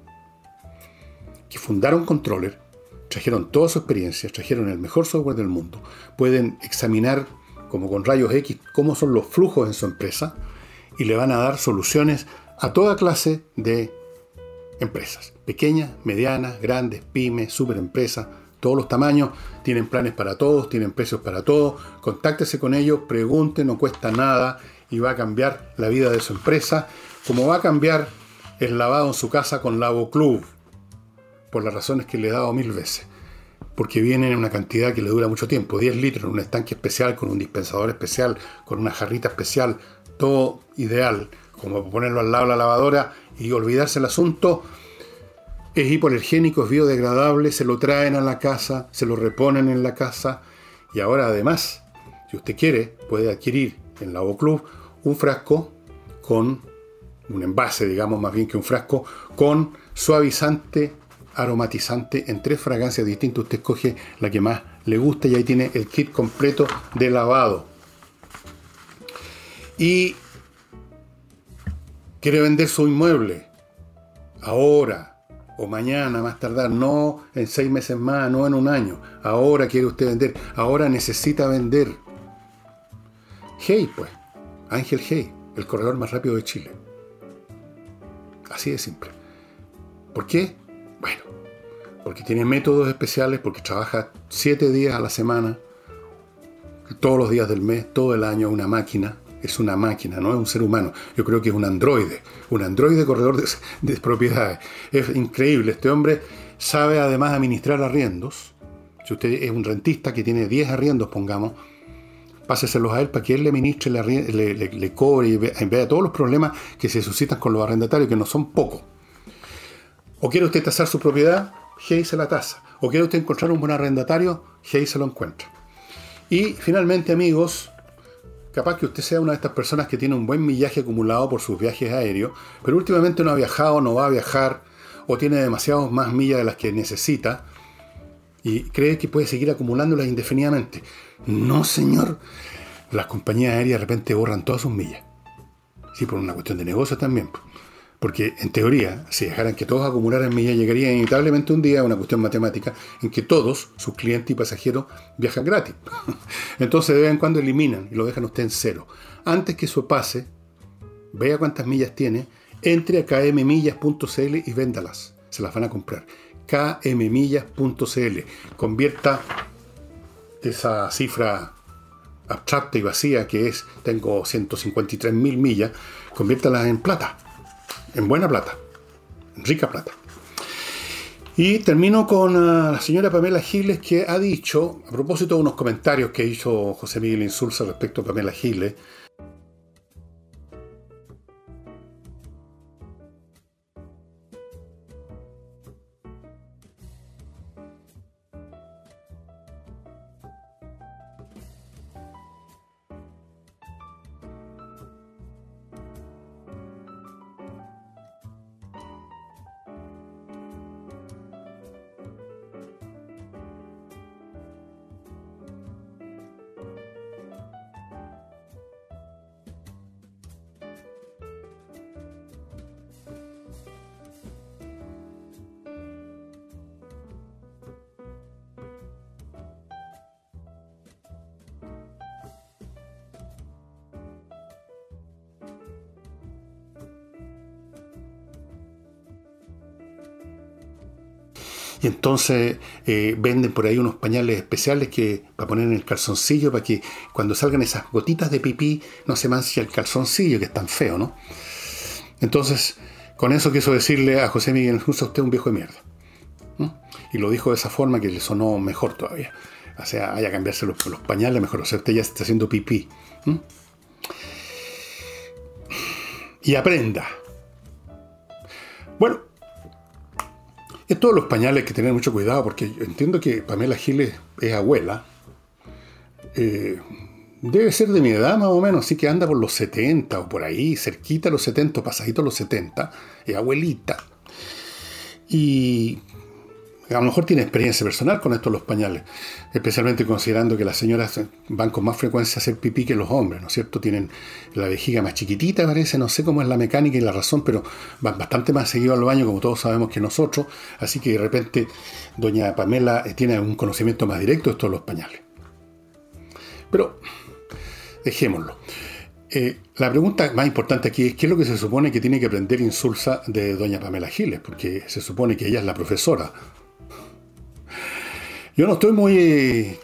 que fundaron Controller, trajeron toda su experiencia, trajeron el mejor software del mundo. Pueden examinar, como con rayos X, cómo son los flujos en su empresa y le van a dar soluciones a toda clase de empresas, pequeñas, medianas, grandes, pymes, superempresas, todos los tamaños, tienen planes para todos, tienen precios para todos. Contáctese con ellos, pregunte, no cuesta nada y va a cambiar la vida de su empresa, como va a cambiar el lavado en su casa con Lavo Club, por las razones que le he dado mil veces, porque viene en una cantidad que le dura mucho tiempo, diez litros en un estanque especial, con un dispensador especial, con una jarrita especial, todo ideal, como ponerlo al lado de la lavadora y olvidarse el asunto. Es hipoalergénico, es biodegradable, se lo traen a la casa, se lo reponen en la casa. Y ahora además, si usted quiere, puede adquirir en Lavo Club un frasco con un envase, digamos más bien que un frasco, con suavizante, aromatizante en tres fragancias distintas. Usted escoge la que más le gusta y ahí tiene el kit completo de lavado. Y quiere vender su inmueble ahora o mañana, más tardar, no en seis meses más, no en un año. Ahora quiere usted vender, ahora necesita vender. Hey, pues, Ángel Hey, el corredor más rápido de Chile. Así de simple. ¿Por qué? Bueno, porque tiene métodos especiales, porque trabaja siete días a la semana, todos los días del mes, todo el año, una máquina. Es una máquina, no es un ser humano. Yo creo que es un androide, un androide corredor de, de propiedades. Es increíble. Este hombre sabe además administrar arriendos. Si usted es un rentista que tiene diez arriendos, pongamos, páseselos a él para que él le administre, le, le, le, le cobre y vea, vea todos los problemas que se suscitan con los arrendatarios, que no son pocos. O quiere usted tasar su propiedad, Hey se la tasa. O quiere usted encontrar un buen arrendatario, Hey se lo encuentra. Y finalmente, amigos, capaz que usted sea una de estas personas que tiene un buen millaje acumulado por sus viajes aéreos, pero últimamente no ha viajado, no va a viajar, o tiene demasiadas más millas de las que necesita, y cree que puede seguir acumulándolas indefinidamente. No, señor. Las compañías aéreas de repente borran todas sus millas. Sí, por una cuestión de negocio también. Porque en teoría, si dejaran que todos acumularan millas, llegaría inevitablemente un día a una cuestión matemática en que todos, sus clientes y pasajeros, viajan gratis. Entonces de vez en cuando eliminan y lo dejan usted en cero. Antes que eso pase, vea cuántas millas tiene, entre a k m millas punto c l y véndalas. Se las van a comprar. k m millas punto c l. Convierta esa cifra abstracta y vacía que es, tengo ciento cincuenta y tres mil millas, conviértalas en plata. En buena plata, en rica plata. Y termino con uh, la señora Pamela Giles, que ha dicho, a propósito de unos comentarios que hizo José Miguel Insulza respecto a Pamela Giles, y entonces eh, venden por ahí unos pañales especiales que para poner en el calzoncillo, para que cuando salgan esas gotitas de pipí no se manche el calzoncillo, que es tan feo, ¿no? Entonces, con eso quiso decirle a José Miguel Insulza: usted es un viejo de mierda. ¿Mm? Y lo dijo de esa forma que le sonó mejor todavía. O sea, haya cambiarse los, los pañales mejor. O sea, usted ya se está haciendo pipí. ¿Mm? Y aprenda. Bueno, esto de los pañales hay que tener mucho cuidado, porque yo entiendo que Pamela Giles es abuela. Eh, debe ser de mi edad más o menos, así que anda por los setenta o por ahí, cerquita a los setenta, pasadito a los setenta. Es abuelita. Y a lo mejor tiene experiencia personal con esto de los pañales, especialmente considerando que las señoras van con más frecuencia a hacer pipí que los hombres, ¿no es cierto? Tienen la vejiga más chiquitita, parece, no sé cómo es la mecánica y la razón, pero van bastante más seguido al baño, como todos sabemos, que nosotros, así que de repente doña Pamela tiene un conocimiento más directo de esto de los pañales. Pero dejémoslo. Eh, la pregunta más importante aquí es: ¿qué es lo que se supone que tiene que aprender Insulza de doña Pamela Giles? Porque se supone que ella es la profesora. Yo no estoy muy...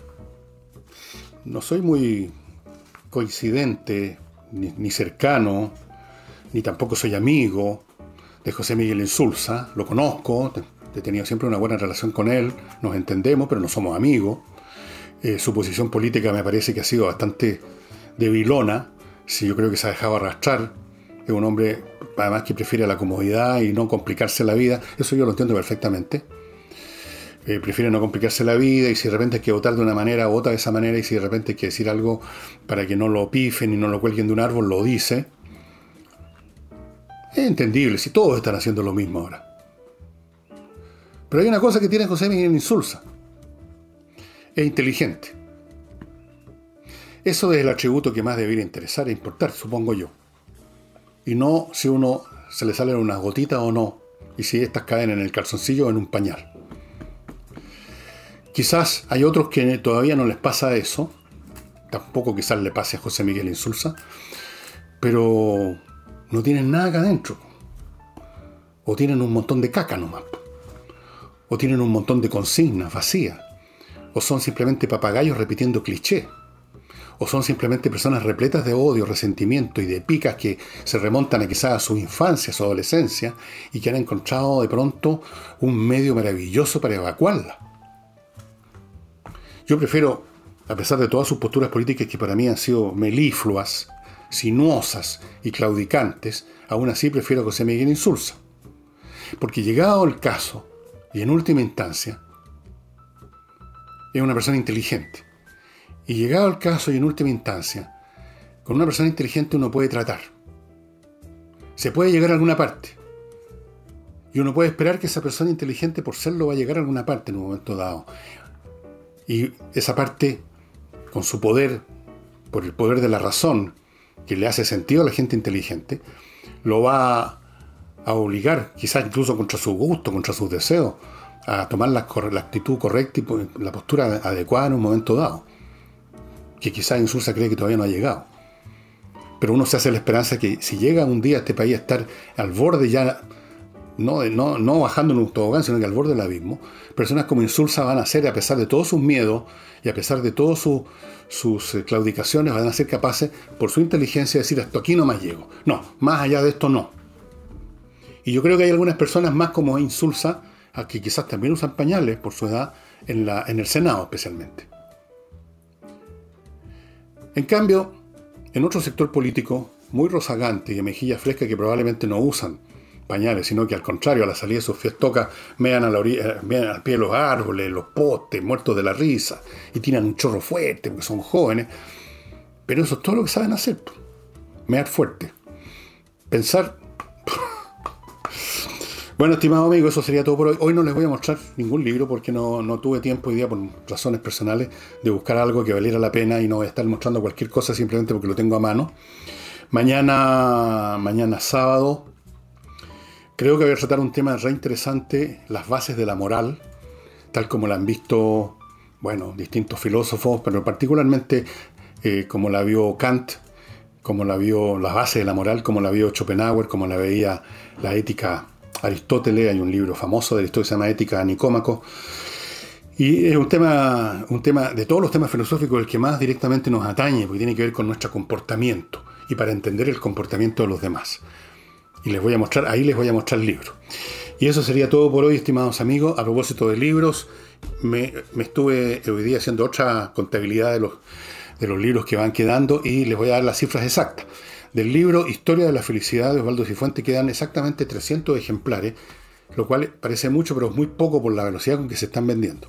No soy muy coincidente, ni, ni cercano, ni tampoco soy amigo de José Miguel Insulza. Lo conozco, he tenido siempre una buena relación con él, nos entendemos, pero no somos amigos. Eh, su posición política me parece que ha sido bastante debilona. Sí, yo creo que se ha dejado arrastrar. Es un hombre, además, que prefiere la comodidad y no complicarse la vida. Eso yo lo entiendo perfectamente. Eh, prefiere no complicarse la vida, y si de repente hay que votar de una manera, vota de esa manera, y si de repente hay que decir algo para que no lo pifen y no lo cuelguen de un árbol, lo dice. Es entendible, si todos están haciendo lo mismo ahora. Pero hay una cosa que tiene José Miguel Insulza: es inteligente. Eso es el atributo que más debería interesar e importar, supongo yo. Y no si uno se le salen unas gotitas o no, y si estas caen en el calzoncillo o en un pañal. Quizás hay otros que todavía no les pasa eso, tampoco quizás le pase a José Miguel Insulza, pero no tienen nada acá adentro. O tienen un montón de caca nomás. O tienen un montón de consignas vacías. O son simplemente papagayos repitiendo clichés. O son simplemente personas repletas de odio, resentimiento y de picas que se remontan a quizás a su infancia, a su adolescencia, y que han encontrado de pronto un medio maravilloso para evacuarla. Yo prefiero, a pesar de todas sus posturas políticas que para mí han sido melifluas, sinuosas y claudicantes, aún así prefiero a José Miguel Insulza. Porque llegado el caso, y en última instancia, es una persona inteligente. Y llegado el caso y en última instancia, con una persona inteligente uno puede tratar. Se puede llegar a alguna parte. Y uno puede esperar que esa persona inteligente, por serlo, va a llegar a alguna parte en un momento dado. Y esa parte, con su poder, por el poder de la razón, que le hace sentido a la gente inteligente, lo va a obligar, quizás incluso contra su gusto, contra sus deseos, a tomar la, la actitud correcta y la postura adecuada en un momento dado, que quizás Insulza cree que todavía no ha llegado. Pero uno se hace la esperanza que si llega un día a este país a estar al borde ya, no, no, no bajando en un tobogán, sino que al borde del abismo, personas como Insulza van a ser, a pesar de todos sus miedos y a pesar de todas su, sus claudicaciones, van a ser capaces, por su inteligencia, de decir, hasta aquí no más llego. No, más allá de esto no. Y yo creo que hay algunas personas más como Insulza, a que quizás también usan pañales por su edad, en, la, en el Senado especialmente. En cambio, en otro sector político, muy rozagante y a mejilla fresca, que probablemente no usan pañales, sino que al contrario, a la salida de sus fiestocas, mean, a la orilla, mean al pie de los árboles, los postes, muertos de la risa, y tiran un chorro fuerte, porque son jóvenes. Pero eso es todo lo que saben hacer. Mear fuerte. Pensar. Bueno, estimado amigo, eso sería todo por hoy. Hoy no les voy a mostrar ningún libro porque no, no tuve tiempo hoy día, por razones personales, de buscar algo que valiera la pena, y no voy a estar mostrando cualquier cosa simplemente porque lo tengo a mano. Mañana, mañana sábado, creo que voy a tratar un tema re interesante, las bases de la moral, tal como la han visto, bueno, distintos filósofos, pero particularmente eh, como la vio Kant, como la vio las bases de la moral, como la vio Schopenhauer, como la veía la ética Aristóteles. Hay un libro famoso de Aristóteles que se llama Ética a Nicómaco. Y es un tema, un tema de todos los temas filosóficos el que más directamente nos atañe, porque tiene que ver con nuestro comportamiento y para entender el comportamiento de los demás. Y les voy a mostrar, ahí les voy a mostrar el libro. Y eso sería todo por hoy, estimados amigos. A propósito de libros, me, me estuve hoy día haciendo otra contabilidad de los, de los libros que van quedando y les voy a dar las cifras exactas. Del libro Historia de la Felicidad de Osvaldo Cifuentes quedan exactamente trescientos ejemplares, lo cual parece mucho, pero es muy poco por la velocidad con que se están vendiendo.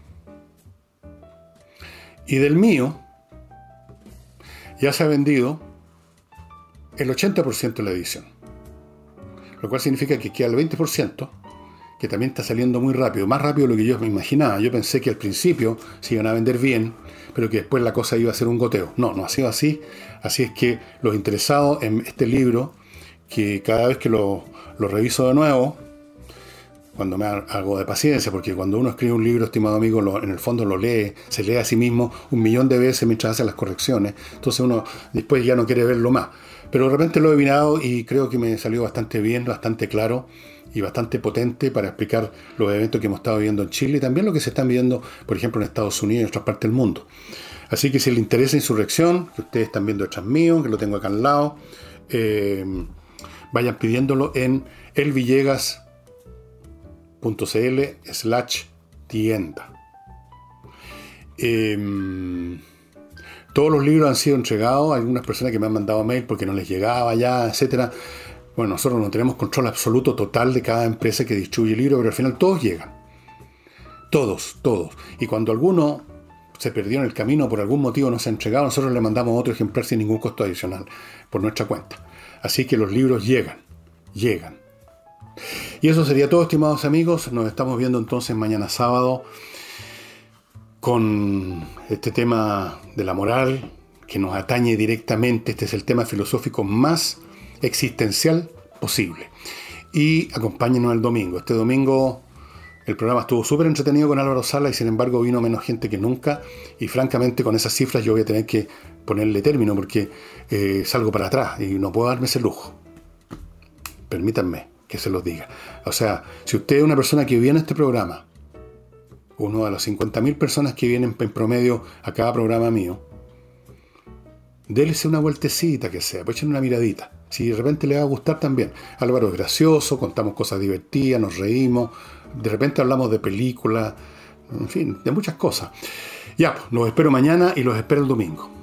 Y del mío ya se ha vendido el ochenta por ciento de la edición, lo cual significa que queda el veinte por ciento, que también está saliendo muy rápido, más rápido de lo que yo me imaginaba. Yo pensé que al principio se iban a vender bien, pero que después la cosa iba a ser un goteo. No, no ha sido así. Así es que los interesados en este libro, que cada vez que lo, lo reviso de nuevo, cuando me hago de paciencia, porque cuando uno escribe un libro, estimado amigo, lo, en el fondo lo lee, se lee a sí mismo un millón de veces mientras hace las correcciones, entonces uno después ya no quiere verlo más. Pero de repente lo he mirado y creo que me salió bastante bien, bastante claro y bastante potente para explicar los eventos que hemos estado viviendo en Chile y también lo que se están viendo, por ejemplo, en Estados Unidos y en otras partes del mundo. Así que si les interesa Insurrección, que ustedes están viendo detrás mío, que lo tengo acá al lado, eh, vayan pidiéndolo en elvillegas punto cl slash tienda. Eh, todos los libros han sido entregados. Hay algunas personas que me han mandado mail porque no les llegaba ya, etcétera. Bueno, nosotros no tenemos control absoluto total de cada empresa que distribuye el libro, pero al final todos llegan. Todos, todos. Y cuando alguno se perdió en el camino, por algún motivo no se ha entregado, nosotros le mandamos otro ejemplar sin ningún costo adicional por nuestra cuenta. Así que los libros llegan, llegan. Y eso sería todo, estimados amigos. Nos estamos viendo entonces mañana sábado con este tema de la moral que nos atañe directamente. Este es el tema filosófico más existencial posible. Y acompáñenos el domingo. Este domingo el programa estuvo súper entretenido con Álvaro Sala y sin embargo vino menos gente que nunca. Y francamente con esas cifras yo voy a tener que ponerle término porque eh, salgo para atrás y no puedo darme ese lujo. Permítanme que se los diga. O sea, si usted es una persona que viene a este programa, uno de las cincuenta mil personas que vienen en promedio a cada programa mío, délese una vueltecita que sea, pues echen una miradita. Si de repente le va a gustar también. Álvaro es gracioso, contamos cosas divertidas, nos reímos, de repente hablamos de películas, en fin, de muchas cosas. Ya, pues, los espero mañana y los espero el domingo.